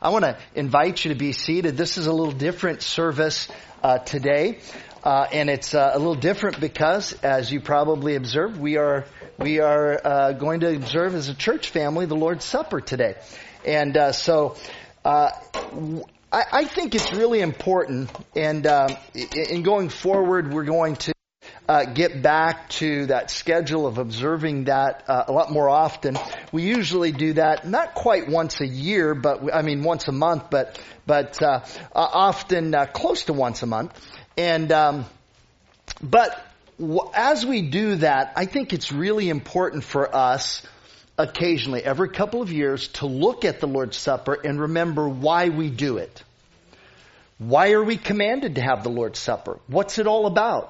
I want to invite you to be seated. This is a little different service today, and it's a little different because, as you probably observed, we are going to observe as a church family the Lord's Supper today, and so I think it's really important. And in going forward, we're going to get back to that schedule of observing that a lot more often. We usually do that not quite once a year, but once a month, but often close to once a month. And as we do that, I think it's really important for us occasionally, every couple of years, to look at the Lord's Supper and remember why we do it. Why are we commanded to have the Lord's Supper? What's it all about?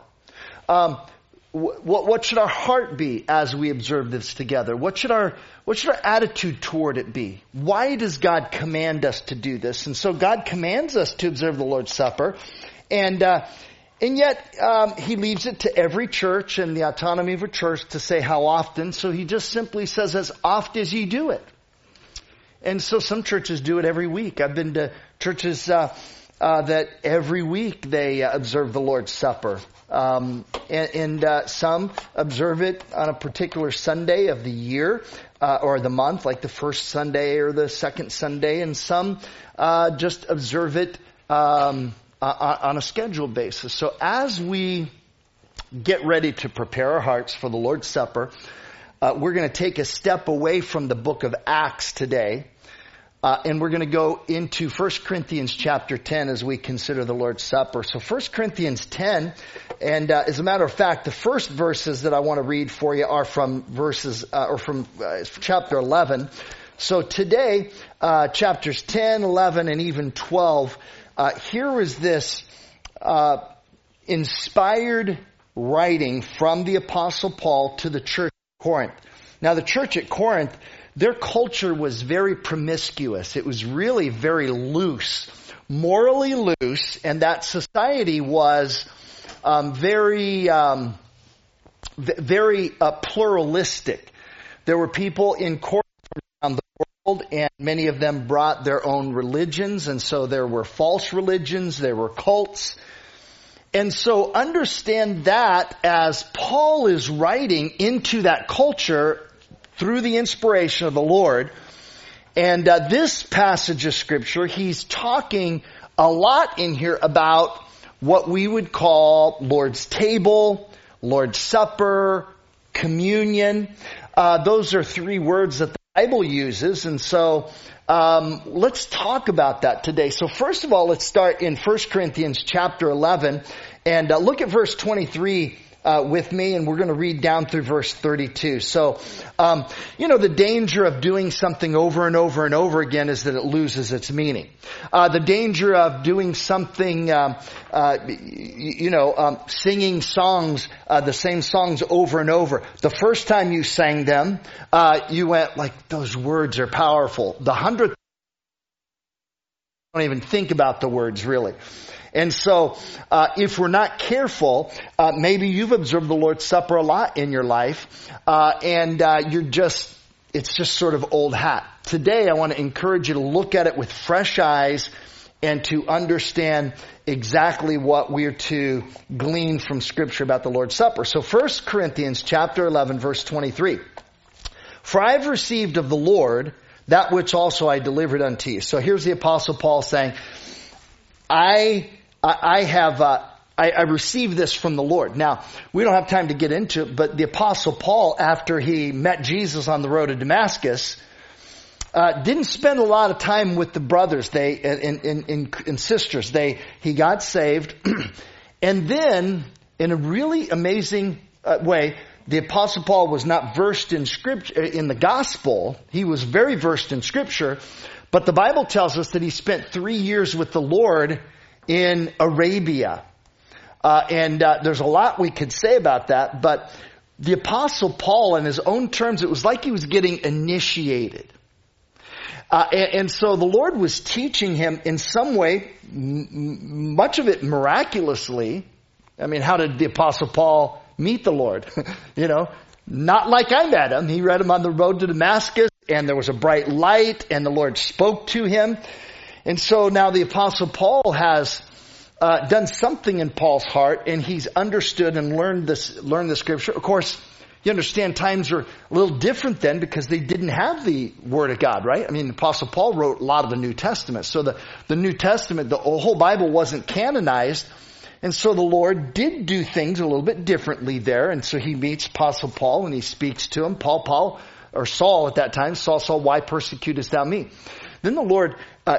What should our heart be as we observe this together? What should our attitude toward it be? Why does God command us to do this? And so God commands us to observe the Lord's Supper, and yet He leaves it to every church and the autonomy of a church to say how often. So He just simply says, as oft as ye do it. And so some churches do it every week. I've been to churches that every week they observe the Lord's Supper. And some observe it on a particular Sunday of the year, or the month, like the first Sunday or the second Sunday, and some, just observe it, on a scheduled basis. So as we get ready to prepare our hearts for the Lord's Supper, we're going to take a step away from the book of Acts today. And we're going to go into 1 Corinthians chapter 10 as we consider the Lord's Supper. So 1 Corinthians 10, and as a matter of fact, the first verses that I want to read for you are from chapter 11. So today, chapters 10, 11, and even 12, here is this inspired writing from the Apostle Paul to the church at Corinth. Now, the church at Corinth, their culture was very promiscuous. It was really very loose, morally loose, and that society was very pluralistic. There were people in Corinth from around the world, and many of them brought their own religions, and so there were false religions, there were cults. And so understand that as Paul is writing into that culture through the inspiration of the Lord. And this passage of Scripture, he's talking a lot in here about what we would call Lord's table, Lord's Supper, communion. Those are three words that the Bible uses. And so let's talk about that today. So first of all, let's start in 1 Corinthians chapter 11 and look at verse 23 with me, and we're going to read down through verse 32. So, the danger of doing something over and over and over again is that it loses its meaning. The danger of doing something, singing songs, the same songs over and over. The first time you sang them, you went like, those words are powerful. The 100th, don't even think about the words really. And so, if we're not careful, maybe you've observed the Lord's Supper a lot in your life, and it's just sort of old hat. Today, I want to encourage you to look at it with fresh eyes and to understand exactly what we're to glean from Scripture about the Lord's Supper. So 1 Corinthians chapter 11, verse 23. For I have received of the Lord that which also I delivered unto you. So here's the Apostle Paul saying, I received this from the Lord. Now, we don't have time to get into it, but the Apostle Paul, after he met Jesus on the road to Damascus, didn't spend a lot of time with the brothers and sisters. He got saved, and then, in a really amazing way, the Apostle Paul was not versed in Scripture, in the Gospel. He was very versed in Scripture, but the Bible tells us that he spent 3 years with the Lord in Arabia. And there's a lot we could say about that, but the Apostle Paul, in his own terms, it was like he was getting initiated. And so the Lord was teaching him in some way, much of it miraculously. I mean, how did the Apostle Paul meet the Lord? Not like I met him. He met him on the road to Damascus, and there was a bright light, and the Lord spoke to him. And so now the Apostle Paul has done something in Paul's heart, and he's understood and learned the Scripture. Of course, you understand times are a little different then because they didn't have the Word of God, right? I mean, the Apostle Paul wrote a lot of the New Testament. So the New Testament, the whole Bible wasn't canonized. And so the Lord did do things a little bit differently there. And so he meets Apostle Paul and he speaks to him. Saul at that time, Saul, why persecutest thou me? Then the Lord,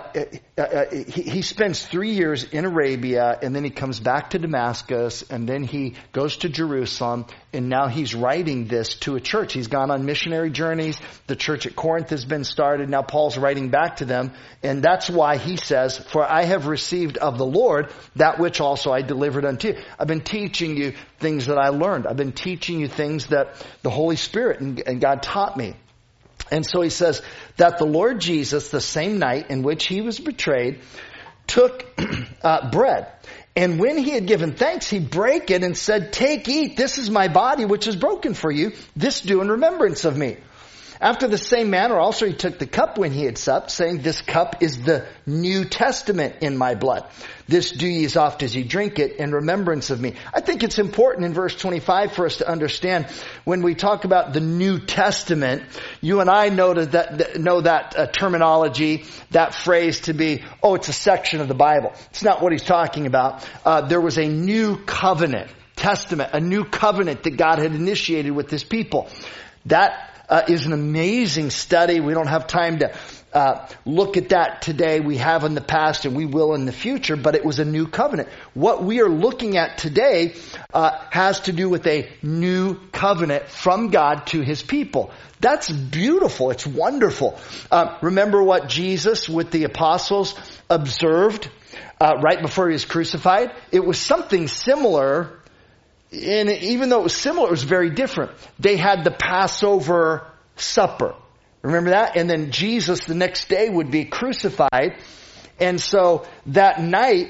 he spends 3 years in Arabia, and then he comes back to Damascus, and then he goes to Jerusalem, and now he's writing this to a church. He's gone on missionary journeys. The church at Corinth has been started. Now Paul's writing back to them, and that's why he says, for I have received of the Lord that which also I delivered unto you. I've been teaching you things that I learned. I've been teaching you things that the Holy Spirit and God taught me. And so he says that the Lord Jesus, the same night in which he was betrayed, took bread. And when he had given thanks, he brake it and said, take, eat, this is my body which is broken for you. This do in remembrance of me. After the same manner also he took the cup when he had supped, saying, this cup is the New Testament in my blood. This do ye as oft as ye drink it in remembrance of me. I think it's important in verse 25 for us to understand when we talk about the New Testament, you and I know that terminology, that phrase to be, it's a section of the Bible. It's not what he's talking about. There was a new covenant, testament, a new covenant that God had initiated with his people. That is an amazing study. We don't have time to look at that today. We have in the past and we will in the future, but it was a new covenant. What we are looking at today has to do with a new covenant from God to his people. That's beautiful. It's wonderful. Remember what Jesus with the apostles observed right before he was crucified? It was something similar. And even though it was similar, it was very different. They had the Passover supper. Remember that? And then Jesus the next day would be crucified. And so that night,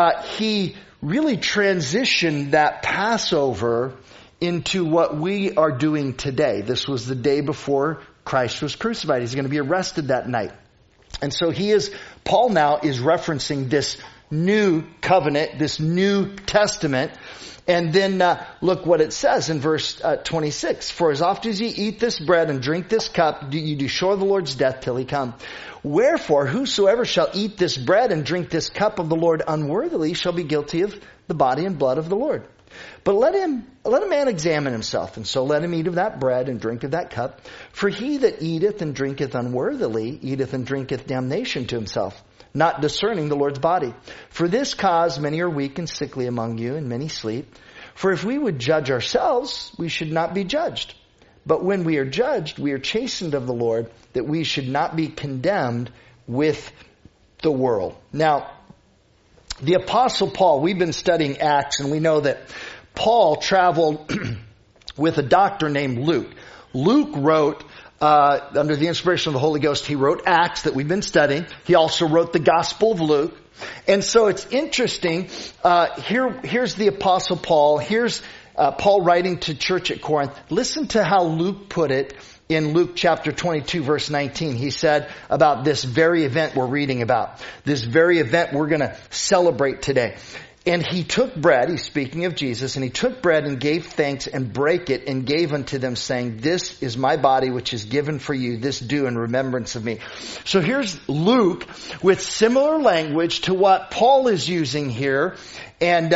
he really transitioned that Passover into what we are doing today. This was the day before Christ was crucified. He's going to be arrested that night. And so Paul now is referencing this new covenant, this New Testament. And then look what it says in verse 26. For as oft as ye eat this bread and drink this cup, you do show the Lord's death till he come. Wherefore, whosoever shall eat this bread and drink this cup of the Lord unworthily shall be guilty of the body and blood of the Lord. But let a man examine himself, and so let him eat of that bread and drink of that cup. For he that eateth and drinketh unworthily eateth and drinketh damnation to himself, not discerning the Lord's body. For this cause many are weak and sickly among you, and many sleep. For if we would judge ourselves, we should not be judged. But when we are judged, we are chastened of the Lord, that we should not be condemned with the world. Now, the Apostle Paul, we've been studying Acts, and we know that Paul traveled with a doctor named Luke. Luke wrote, under the inspiration of the Holy Ghost, he wrote Acts that we've been studying. He also wrote the Gospel of Luke. And so it's interesting. Here's the Apostle Paul. Here's Paul writing to church at Corinth. Listen to how Luke put it in Luke chapter 22, verse 19. He said about this very event we're reading about, this very event we're going to celebrate today. And he took bread, he's speaking of Jesus, and he took bread and gave thanks and brake it and gave unto them, saying, this is my body which is given for you. This do in remembrance of me. So here's Luke with similar language to what Paul is using here. And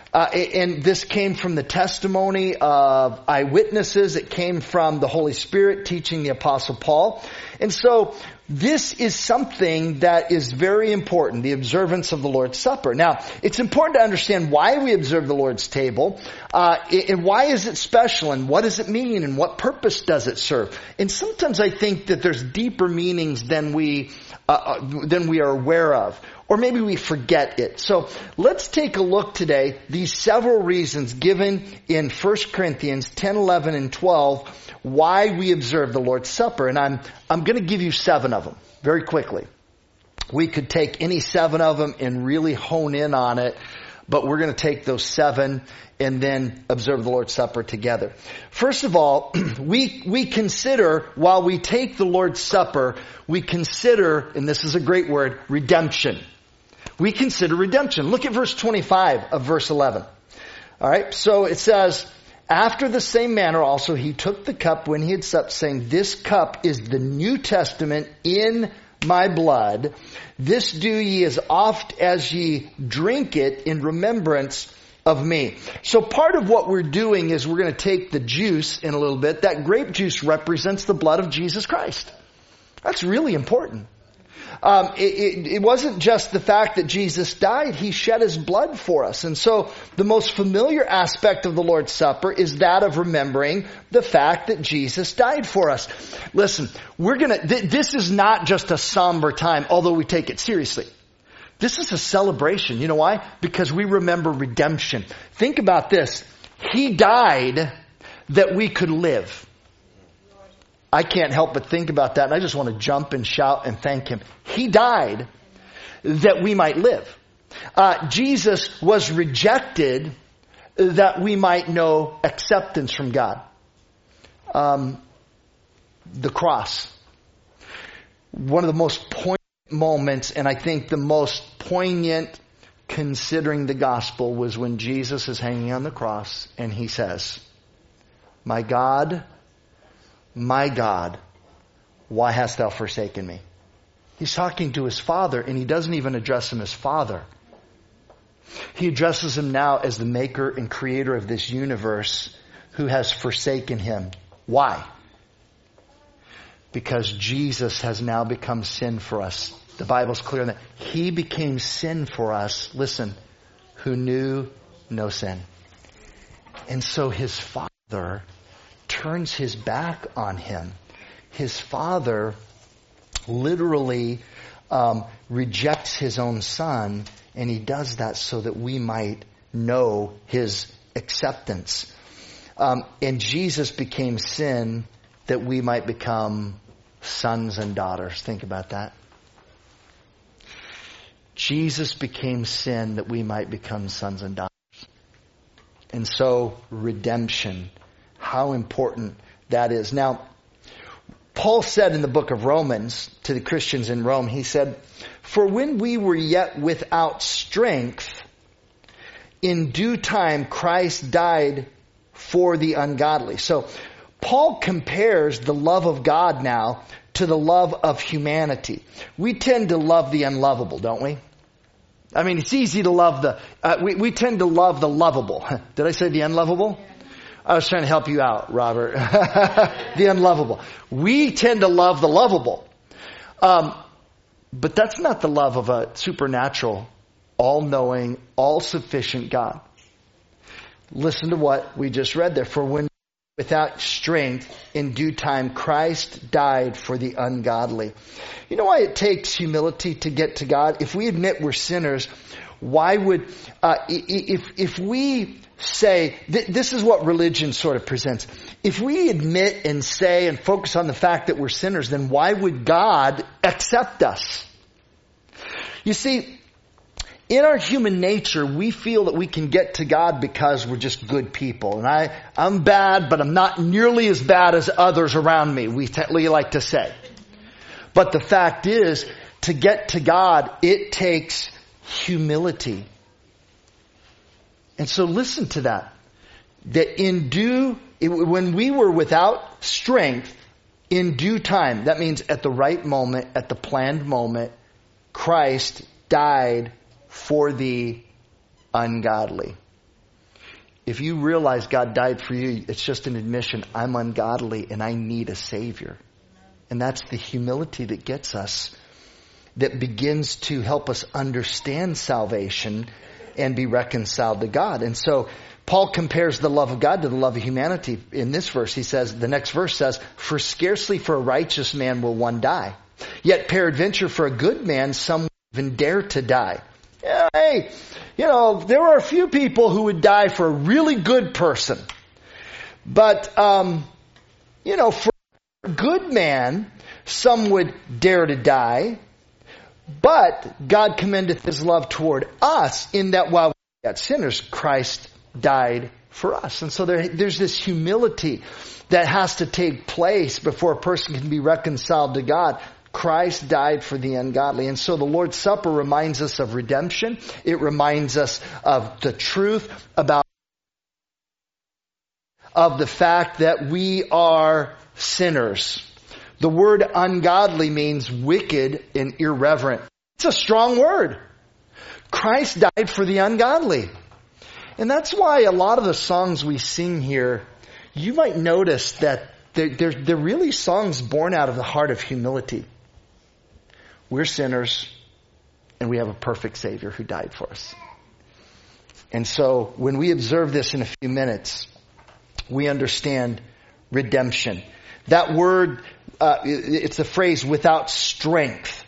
this came from the testimony of eyewitnesses. It came from the Holy Spirit teaching the Apostle Paul. And so this is something that is very important, the observance of the Lord's Supper. Now, it's important to understand why we observe the Lord's table, and why is it special, and what does it mean, and what purpose does it serve. And sometimes I think that there's deeper meanings than we are aware of. Or maybe we forget it. So let's take a look today, these several reasons given in 1 Corinthians 10, 11, and 12, why we observe the Lord's Supper. And I'm going to give you 7 of them very quickly. We could take any 7 of them and really hone in on it. but we're going to take those 7 and then observe the Lord's Supper together. First of all, we consider, while we take the Lord's Supper, we consider, and this is a great word, redemption. We consider redemption. Look at verse 25 of verse 11. All right, so it says, after the same manner also he took the cup when he had supped, saying, this cup is the New Testament in my blood. This do ye as oft as ye drink it in remembrance of me. So part of what we're doing is we're going to take the juice in a little bit. That grape juice represents the blood of Jesus Christ. That's really important. It wasn't just the fact that Jesus died. He shed his blood for us. And so the most familiar aspect of the Lord's Supper is that of remembering the fact that Jesus died for us. Listen, this is not just a somber time, although we take it seriously. This is a celebration. You know why? Because we remember redemption. Think about this. He died that we could live. I can't help but think about that, and I just want to jump and shout and thank him. He died that we might live. Jesus was rejected that we might know acceptance from God. The cross. One of the most poignant moments, and I think the most poignant considering the gospel, was when Jesus is hanging on the cross and he says, my God, why hast thou forsaken me? He's talking to his Father, and he doesn't even address him as Father. He addresses him now as the maker and creator of this universe who has forsaken him. Why? Because Jesus has now become sin for us. The Bible's clear on that. He became sin for us, listen, who knew no sin. And so his Father turns his back on him. His Father literally rejects his own Son, and he does that so that we might know his acceptance. And Jesus became sin that we might become sons and daughters. Think about that. Jesus became sin that we might become sons and daughters. And so, redemption. How important that is. Now, Paul said in the book of Romans to the Christians in Rome, he said, for when we were yet without strength, in due time Christ died for the ungodly. So, Paul compares the love of God now to the love of humanity. We tend to love the unlovable, don't we? I mean, it's easy to love we tend to love the lovable. Did I say the unlovable? I was trying to help you out, Robert. The unlovable. We tend to love the lovable. But that's not the love of a supernatural, all-knowing, all-sufficient God. Listen to what we just read there. For when without strength, in due time, Christ died for the ungodly. You know why it takes humility to get to God? If we admit we're sinners, why would, if we say, this is what religion sort of presents. If we admit and say and focus on the fact that we're sinners, then why would God accept us? You see, in our human nature, we feel that we can get to God because we're just good people. And I'm bad, but I'm not nearly as bad as others around me, we like to say. But the fact is, to get to God, it takes humility. And so listen to that. That when we were without strength, in due time, that means at the right moment, at the planned moment, Christ died for the ungodly. If you realize God died for you, it's just an admission, I'm ungodly and I need a Savior. And that's the humility that gets us, that begins to help us understand salvation and be reconciled to God. And so Paul compares the love of God to the love of humanity. In this verse, the next verse says, for scarcely for a righteous man will one die. Yet peradventure for a good man some will even dare to die. Yeah, hey, there are a few people who would die for a really good person. But, for a good man, some would dare to die. But God commendeth his love toward us in that while yet sinners, Christ died for us. And so there's this humility that has to take place before a person can be reconciled to God. Christ died for the ungodly. And so the Lord's Supper reminds us of redemption. It reminds us of the truth of the fact that we are sinners. The word ungodly means wicked and irreverent. It's a strong word. Christ died for the ungodly. And that's why a lot of the songs we sing here, you might notice that they're really songs born out of the heart of humility. We're sinners, and we have a perfect Savior who died for us. And so when we observe this in a few minutes, we understand redemption. That word, it's the phrase without strength.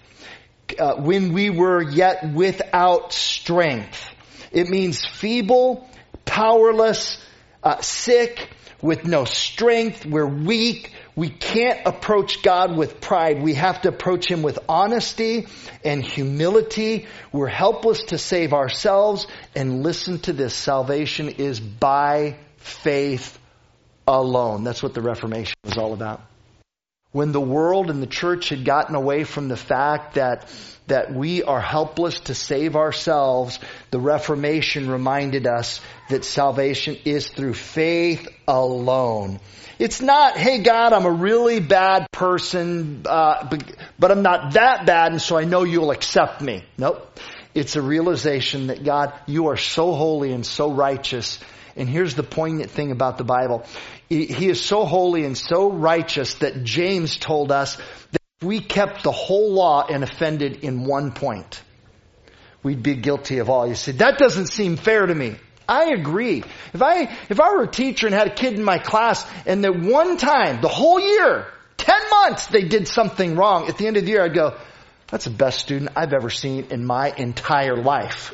When we were yet without strength. It means feeble, powerless, sick, with no strength. We're weak. We can't approach God with pride. We have to approach Him with honesty and humility. We're helpless to save ourselves. And listen to this. Salvation is by faith alone. That's what the Reformation was all about. When the world and the church had gotten away from the fact that we are helpless to save ourselves, the Reformation reminded us that salvation is through faith alone. It's not, hey God, I'm a really bad person, but I'm not that bad, and so I know you'll accept me. Nope. It's a realization that God, you are so holy and so righteous. And here's the poignant thing about the Bible. He is so holy and so righteous that James told us that if we kept the whole law and offended in one point, we'd be guilty of all. You say, that doesn't seem fair to me. I agree. If I were a teacher and had a kid in my class and that one time, the whole year, 10 months, they did something wrong, at the end of the year I'd go, that's the best student I've ever seen in my entire life.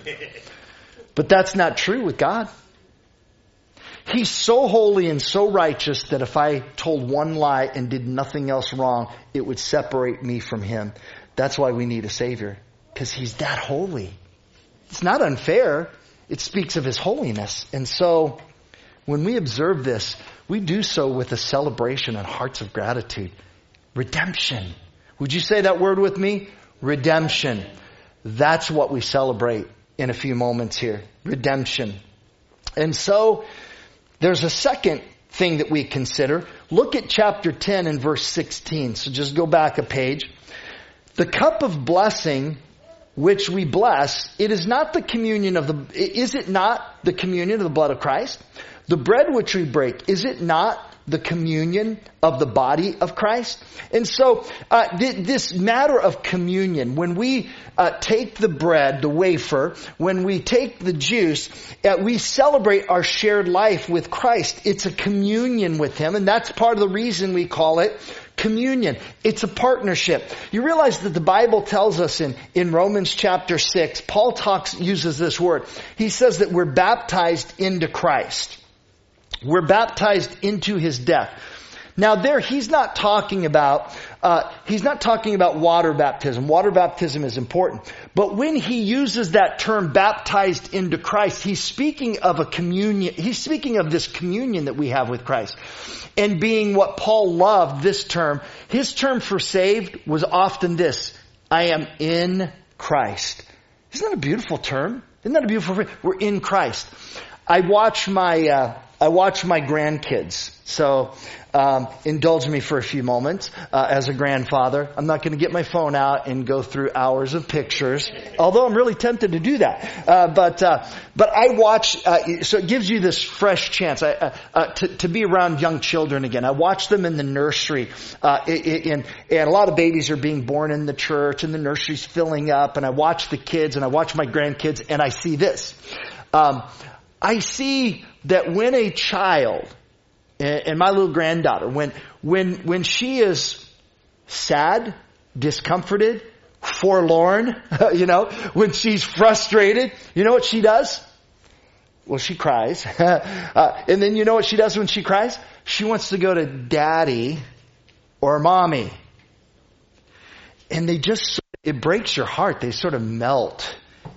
But that's not true with God. He's so holy and so righteous that if I told one lie and did nothing else wrong, it would separate me from Him. That's why we need a Savior. Because He's that holy. It's not unfair. It speaks of His holiness. And so, when we observe this, we do so with a celebration and hearts of gratitude. Redemption. Would you say that word with me? Redemption. That's what we celebrate in a few moments here. Redemption. And so, there's a second thing that we consider. Look at chapter 10 and verse 16. So just go back a page. The cup of blessing which we bless, is it not the communion of the blood of Christ? The bread which we break, is it not the communion of the body of Christ? And so, this matter of communion, when we take the bread, the wafer, when we take the juice, we celebrate our shared life with Christ. It's a communion with Him, and that's part of the reason we call it communion. It's a partnership. You realize that the Bible tells us in Romans chapter 6, Paul uses this word. He says that we're baptized into Christ. We're baptized into His death. Now there, he's not talking about water baptism. Water baptism is important. But when he uses that term baptized into Christ, he's speaking of a communion. He's speaking of this communion that we have with Christ. And being what Paul loved, this term, his term for saved was often this: I am in Christ. Isn't that a beautiful term? Isn't that a beautiful phrase? We're in Christ. I watch my grandkids. So, indulge me for a few moments, as a grandfather. I'm not going to get my phone out and go through hours of pictures, although I'm really tempted to do that. But I watch, so it gives you this fresh chance, to be around young children again. I watch them in the nursery, and a lot of babies are being born in the church and the nursery's filling up, and I watch the kids and I watch my grandkids and I see this. I see that when a child, and my little granddaughter, when she is sad, discomforted, forlorn, when she's frustrated, you know what she does? Well, she cries. And then you know what she does when she cries? She wants to go to daddy or mommy. And it breaks your heart. They sort of melt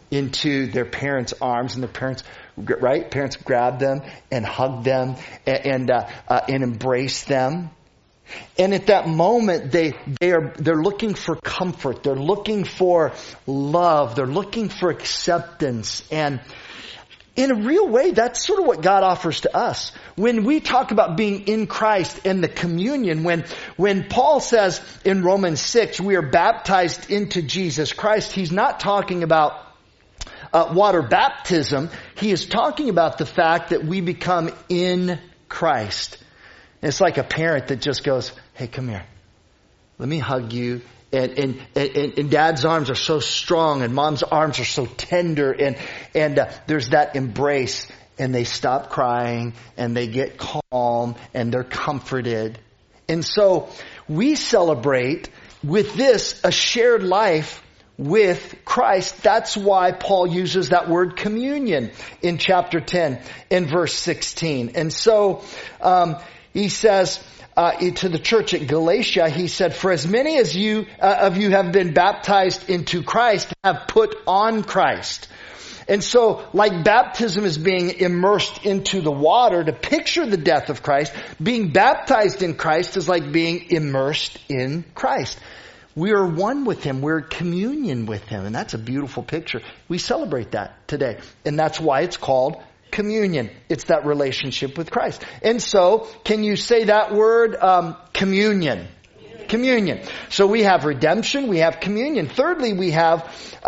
into their parents' arms, and their parents, right? Parents grab them and hug them and embrace them. And at that moment, they're looking for comfort. They're looking for love. They're looking for acceptance. And in a real way, that's sort of what God offers to us. When we talk about being in Christ and the communion, when Paul says in Romans 6, we are baptized into Jesus Christ, he's not talking about water baptism. He is talking about the fact that we become in Christ. It's like a parent that just goes, hey, come here. Let me hug you. And dad's arms are so strong and mom's arms are so tender. And there's that embrace, and they stop crying and they get calm and they're comforted. And so we celebrate with this a shared life with Christ. That's why Paul uses that word communion in chapter 10 in verse 16. And so, he says to the church at Galatia, he said, for as many as you of you have been baptized into Christ, have put on Christ. And so, like baptism is being immersed into the water to picture the death of Christ, being baptized in Christ is like being immersed in Christ. We are one with Him. We're in communion with Him. And that's a beautiful picture. We celebrate that today. And that's why it's called communion. It's that relationship with Christ. And so, can you say that word, communion? Communion. So we have redemption, we have communion. Thirdly, we have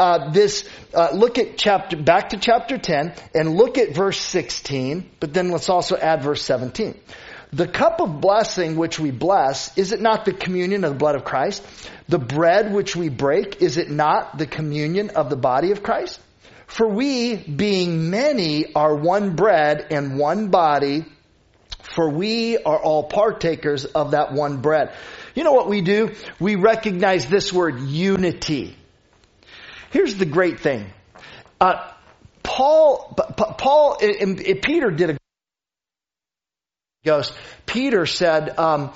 look at back to chapter 10 and look at verse 16, but then let's also add verse 17. The cup of blessing which we bless, is it not the communion of the blood of Christ? The bread which we break, is it not the communion of the body of Christ? For we, being many, are one bread and one body, for we are all partakers of that one bread. You know what we do? We recognize this word, unity. Here's the great thing. Peter did a ghost. Peter said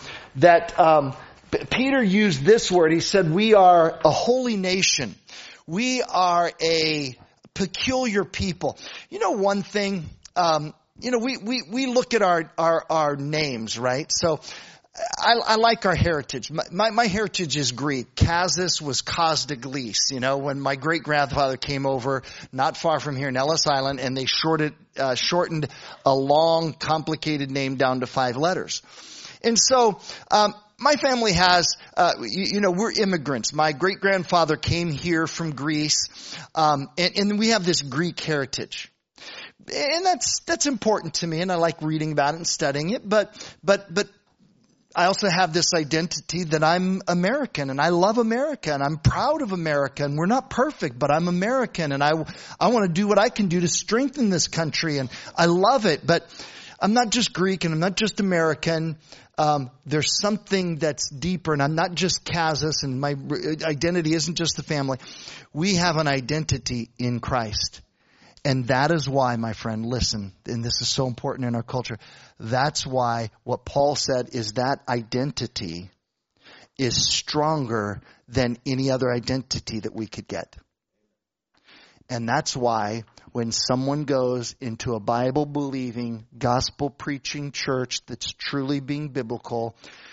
Peter used this word. He said, we are a holy nation. We are a peculiar people. You know one thing, we look at our names, right? So I like our heritage. My heritage is Greek. Kazis was Kosdaglis. When my great grandfather came over, not far from here in Ellis Island, and they shortened a long, complicated name down to 5 letters. And so, my family has, we're immigrants. My great grandfather came here from Greece, and we have this Greek heritage. And that's important to me, and I like reading about it and studying it, but I also have this identity that I'm American, and I love America, and I'm proud of America, and we're not perfect, but I'm American, and I want to do what I can do to strengthen this country, and I love it, but I'm not just Greek, and I'm not just American. There's something that's deeper, and I'm not just Kazis, and my identity isn't just the family. We have an identity in Christ. And that is why, my friend, listen, and this is so important in our culture, that's why what Paul said is that identity is stronger than any other identity that we could get. And that's why when someone goes into a Bible-believing, gospel-preaching church that's truly being biblical,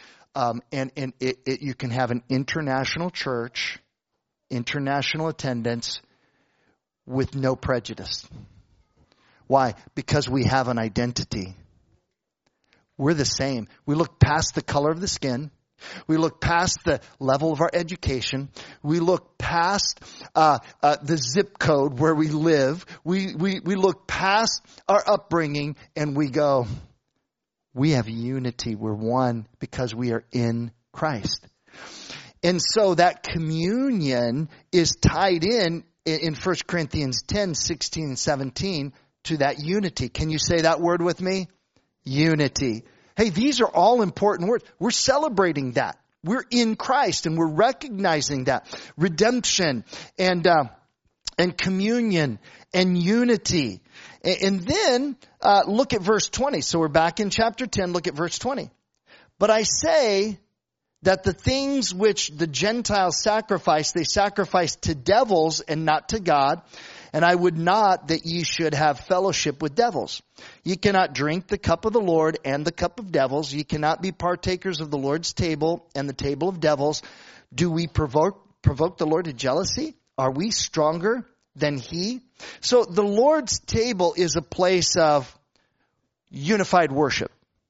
you can have an international church, international attendance, with no prejudice. Why? Because we have an identity. We're the same. We look past the color of the skin. We look past the level of our education. We look past the zip code where we live. We look past our upbringing, and we go, we have unity. We're one because we are in Christ. And so that communion is tied in 1 Corinthians 10, 16, and 17 to that unity. Can you say that word with me? Unity. Hey, these are all important words. We're celebrating that. We're in Christ, and we're recognizing that. Redemption and communion and unity. And then look at verse 20. So we're back in chapter 10. Look at verse 20. But I say that the things which the Gentiles sacrifice, they sacrifice to devils and not to God. And I would not that ye should have fellowship with devils. Ye cannot drink the cup of the Lord and the cup of devils. Ye cannot be partakers of the Lord's table and the table of devils. Do we provoke the Lord to jealousy? Are we stronger than He? So the Lord's table is a place of unified worship.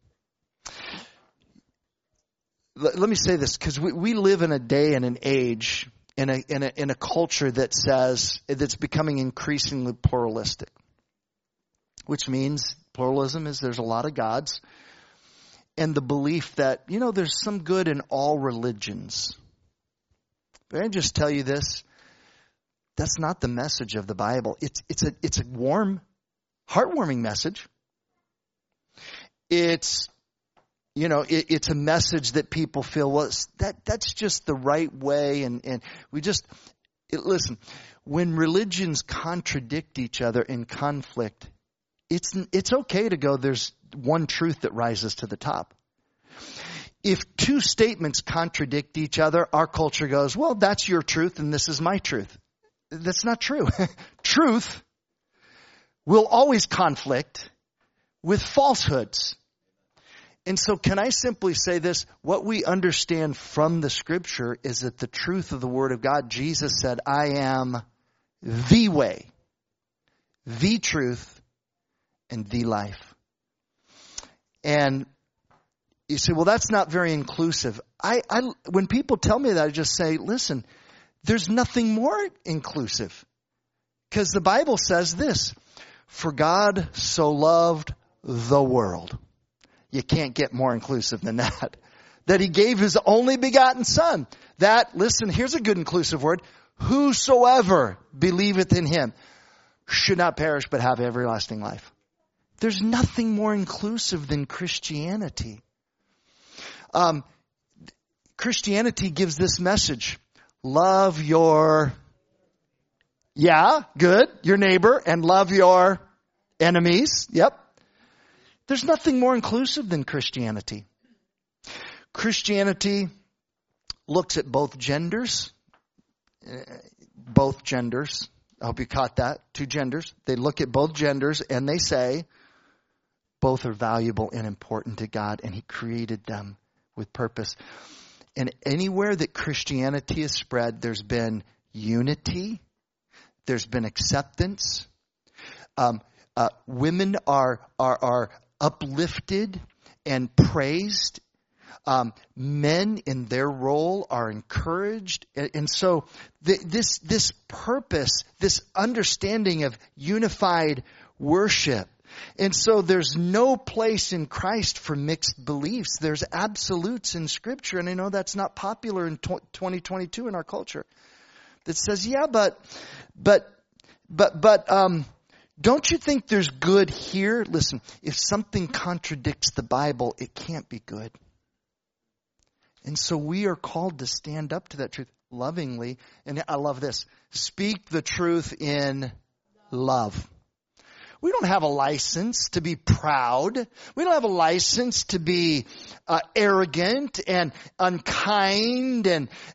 Let me say this, because we live in a day and an age, in a culture that says, that's becoming increasingly pluralistic. Which means pluralism is there's a lot of gods. And the belief that, there's some good in all religions. But I just tell you this, that's not the message of the Bible. It's a warm, heartwarming message. It's a message that people feel, well, that's just the right way. And we just, listen, when religions contradict each other in conflict, it's okay to go, there's one truth that rises to the top. If two statements contradict each other, our culture goes, well, that's your truth and this is my truth. That's not true. Truth will always conflict with falsehoods. And so can I simply say this? What we understand from the Scripture is that the truth of the Word of God, Jesus said, I am the way, the truth, and the life. And you say, well, that's not very inclusive. When people tell me that, I just say, listen, there's nothing more inclusive. Because the Bible says this, for God so loved the world. You can't get more inclusive than that. That He gave His only begotten Son. That, listen, here's a good inclusive word. Whosoever believeth in Him should not perish but have everlasting life. There's nothing more inclusive than Christianity. Christianity gives this message. Love your, your neighbor, and love your enemies. Yep. There's nothing more inclusive than Christianity. Christianity looks at both genders. Both genders. I hope you caught that. Two genders. They look at both genders and they say both are valuable and important to God, and He created them with purpose. And anywhere that Christianity is spread, there's been unity. There's been acceptance. Women are uplifted and praised. Men in their role are encouraged. And so this purpose, this understanding of unified worship. And so there's no place in Christ for mixed beliefs. There's absolutes in Scripture. And I know that's not popular in 2022 in our culture. That says, but don't you think there's good here? Listen, if something contradicts the Bible, it can't be good. And so we are called to stand up to that truth lovingly. And I love this. Speak the truth in love. We don't have a license to be proud. We don't have a license to be arrogant and unkind.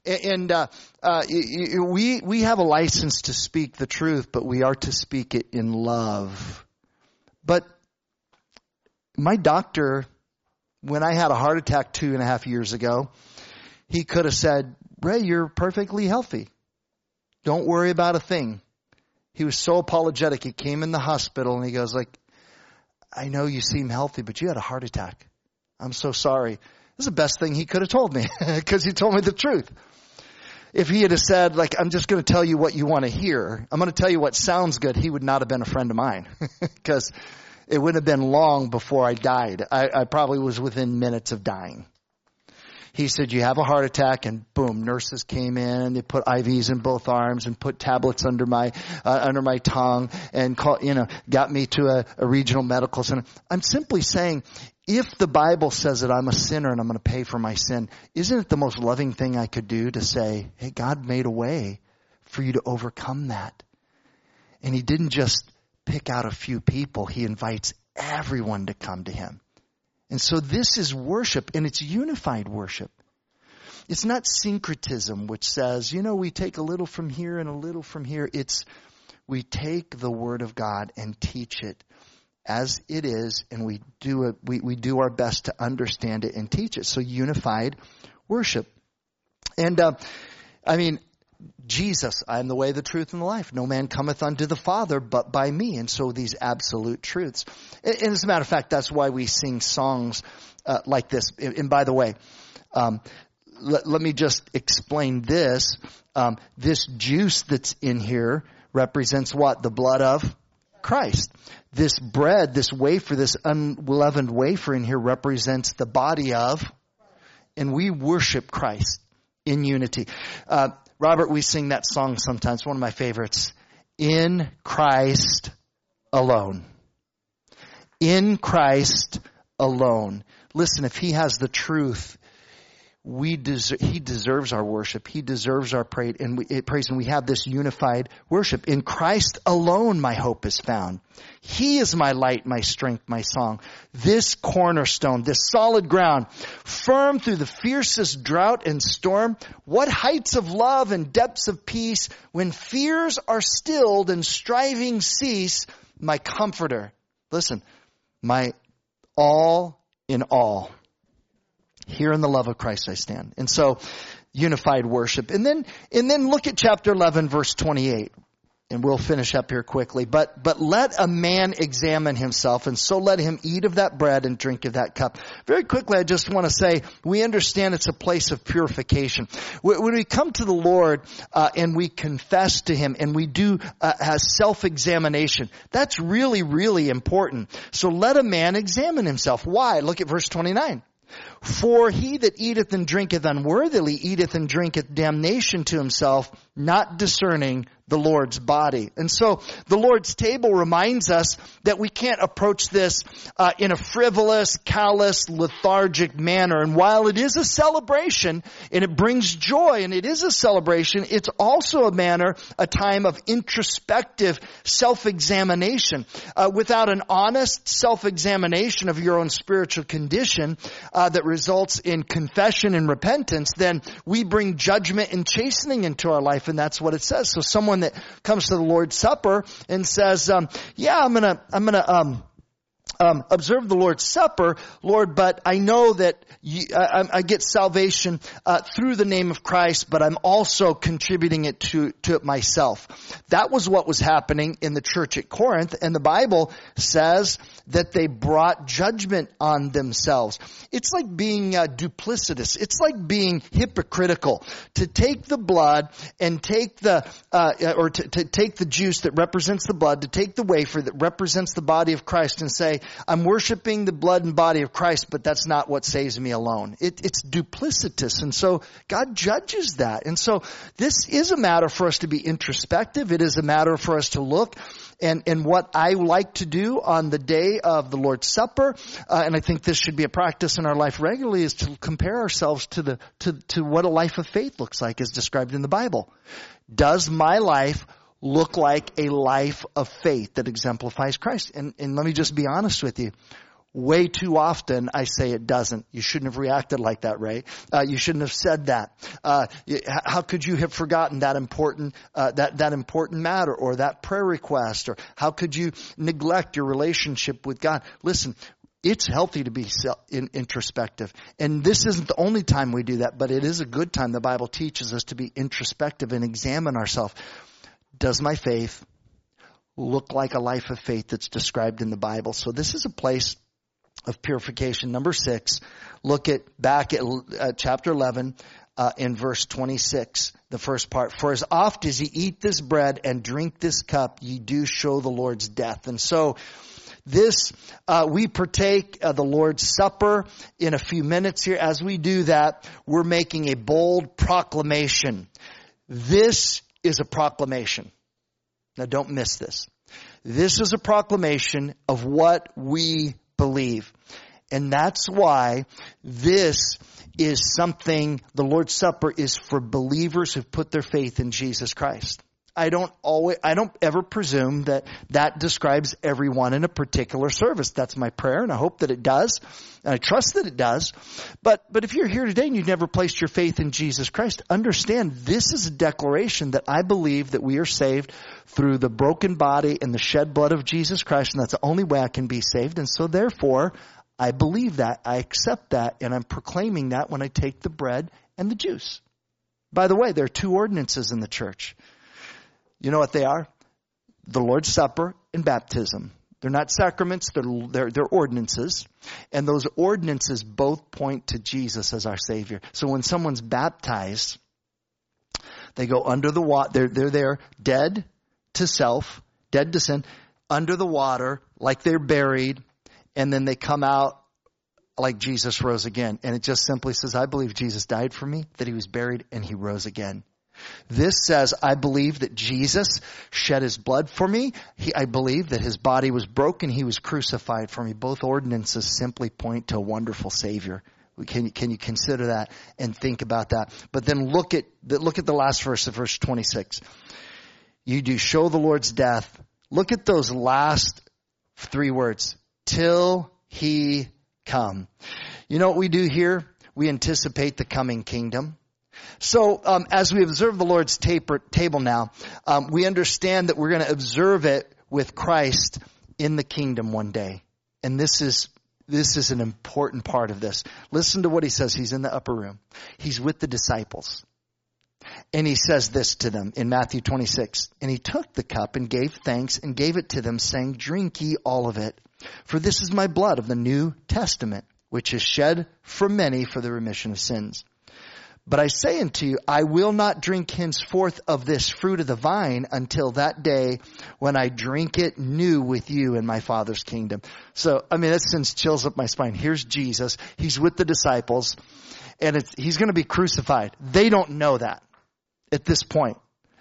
We have a license to speak the truth, but we are to speak it in love. But my doctor, when I had a heart attack 2.5 years ago, he could have said, Ray, you're perfectly healthy. Don't worry about a thing. He was so apologetic. He came in the hospital and he goes I know you seem healthy, but you had a heart attack. I'm so sorry. This is the best thing he could have told me because he told me the truth. If he had said, I'm just going to tell you what you want to hear. I'm going to tell you what sounds good. He would not have been a friend of mine because it wouldn't have been long before I died. I probably was within minutes of dying. He said, you have a heart attack, and boom, nurses came in. They put IVs in both arms and put tablets under my tongue and got me to a regional medical center. I'm simply saying, if the Bible says that I'm a sinner and I'm going to pay for my sin, isn't it the most loving thing I could do to say, hey, God made a way for you to overcome that? And He didn't just pick out a few people. He invites everyone to come to Him. And so this is worship, and it's unified worship. It's not syncretism, which says, we take a little from here and a little from here. It's we take the Word of God and teach it as it is, and we do our best to understand it and teach it. So unified worship. And Jesus, I am the way, the truth, and the life. No man cometh unto the Father but by me. And so these absolute truths. And as a matter of fact, that's why we sing songs like this. And by the way, let me just explain this. This juice that's in here represents what? The blood of Christ. This bread, this wafer, this unleavened wafer in here represents the body of, and we worship Christ in unity. Robert, we sing that song sometimes, one of my favorites. In Christ alone. In Christ alone. Listen, if He has the truth, He deserves our worship. He deserves our praise, and we have this unified worship. In Christ alone my hope is found. He is my light, my strength, my song. This cornerstone, this solid ground, firm through the fiercest drought and storm. What heights of love and depths of peace, when fears are stilled and striving cease, my comforter. Listen, my all in all. Here in the love of Christ I stand. And so, unified worship. And then look at chapter 11, verse 28. And we'll finish up here quickly. But let a man examine himself, and so let him eat of that bread and drink of that cup. Very quickly, I just want to say, we understand it's a place of purification. When we come to the Lord, and we confess to Him, and we do self-examination, that's really, really important. So let a man examine himself. Why? Look at verse 29. For he that eateth and drinketh unworthily eateth and drinketh damnation to himself, not discerning the Lord's body. And so the Lord's table reminds us that we can't approach this in a frivolous, callous, lethargic manner. And while it is a celebration and it brings joy and it is a celebration, it's also a time of introspective self-examination. Without an honest self-examination of your own spiritual condition that results in confession and repentance, then we bring judgment and chastening into our life, and that's what it says. So someone that comes to the Lord's Supper and says, I'm gonna observe the Lord's Supper, Lord, but I know that I get salvation through the name of Christ, but I'm also contributing it to it myself. That was what was happening in the church at Corinth, and the Bible says that they brought judgment on themselves. It's like being duplicitous. It's like being hypocritical. To take the blood and take to take the juice that represents the blood, to take the wafer that represents the body of Christ and say, I'm worshiping the blood and body of Christ, but that's not what saves me alone. It's duplicitous. And so God judges that. And so this is a matter for us to be introspective. It is a matter for us to look. And what I like to do on the day of the Lord's Supper, and I think this should be a practice in our life regularly, is to compare ourselves to what a life of faith looks like as described in the Bible. Does my life look like a life of faith that exemplifies Christ? And let me just be honest with you. Way too often I say it doesn't. You shouldn't have reacted like that, Ray. You shouldn't have said that. How could you have forgotten that important matter or that prayer request? Or how could you neglect your relationship with God? Listen, it's healthy to be introspective. And this isn't the only time we do that, but it is a good time. The Bible teaches us to be introspective and examine ourselves. Does my faith look like a life of faith that's described in the Bible? So this is a place of purification. Number 6, look back at chapter 11 in verse 26, the first part. For as oft as ye eat this bread and drink this cup, ye do show the Lord's death. And so this, we partake of the Lord's Supper in a few minutes here. As we do that, we're making a bold proclamation. This is a proclamation. Now don't miss this. This is a proclamation of what we believe. And that's why this is something, the Lord's Supper is for believers who've put their faith in Jesus Christ. I don't ever presume that describes everyone in a particular service. That's my prayer, and I hope that it does, and I trust that it does. But if you're here today and you've never placed your faith in Jesus Christ, understand this is a declaration that I believe that we are saved through the broken body and the shed blood of Jesus Christ, and that's the only way I can be saved. And so therefore, I believe that, I accept that, and I'm proclaiming that when I take the bread and the juice. By the way, there are two ordinances in the church. You know what they are? The Lord's Supper and baptism. They're not sacraments, they're ordinances. And those ordinances both point to Jesus as our Savior. So when someone's baptized, they go under the water, they're there, dead to self, dead to sin, under the water, like they're buried, and then they come out like Jesus rose again. And it just simply says, I believe Jesus died for me, that he was buried, and he rose again. This says, I believe that Jesus shed his blood for me. I believe that his body was broken. He was crucified for me. Both ordinances simply point to a wonderful Savior. Can you consider that and think about that? But then look at the last verse of verse 26. You do show the Lord's death. Look at those last three words. Till he come. You know what we do here? We anticipate the coming kingdom. So as we observe the Lord's table now, we understand that we're going to observe it with Christ in the kingdom one day. And this is an important part of this. Listen to what he says. He's in the upper room. He's with the disciples. And he says this to them in Matthew 26. And he took the cup and gave thanks and gave it to them, saying, drink ye all of it. For this is my blood of the New Testament, which is shed for many for the remission of sins. But I say unto you, I will not drink henceforth of this fruit of the vine until that day when I drink it new with you in my Father's kingdom. So, that sends chills up my spine. Here's Jesus. He's with the disciples, and he's going to be crucified. They don't know that at this point.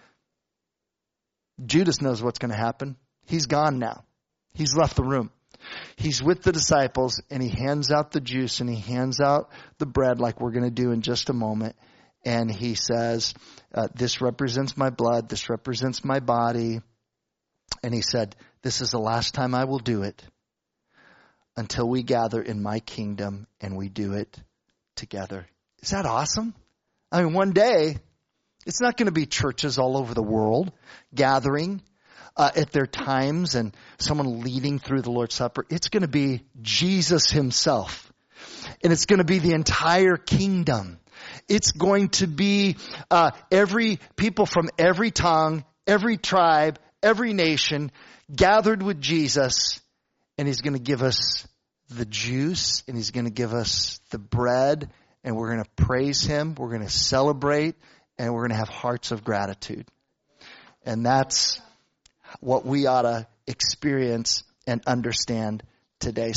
Judas knows what's going to happen. He's gone now. He's left the room. He's with the disciples, and he hands out the juice and he hands out the bread like we're going to do in just a moment. And he says, this represents my blood. This represents my body. And he said, this is the last time I will do it until we gather in my kingdom and we do it together. Is that awesome? One day, it's not going to be churches all over the world gathering at their times and someone leading through the Lord's Supper. It's going to be Jesus himself. And it's going to be the entire kingdom. It's going to be every people from every tongue, every tribe, every nation gathered with Jesus. And he's going to give us the juice and he's going to give us the bread. And we're going to praise him. We're going to celebrate. And we're going to have hearts of gratitude. And that's what we ought to experience and understand today.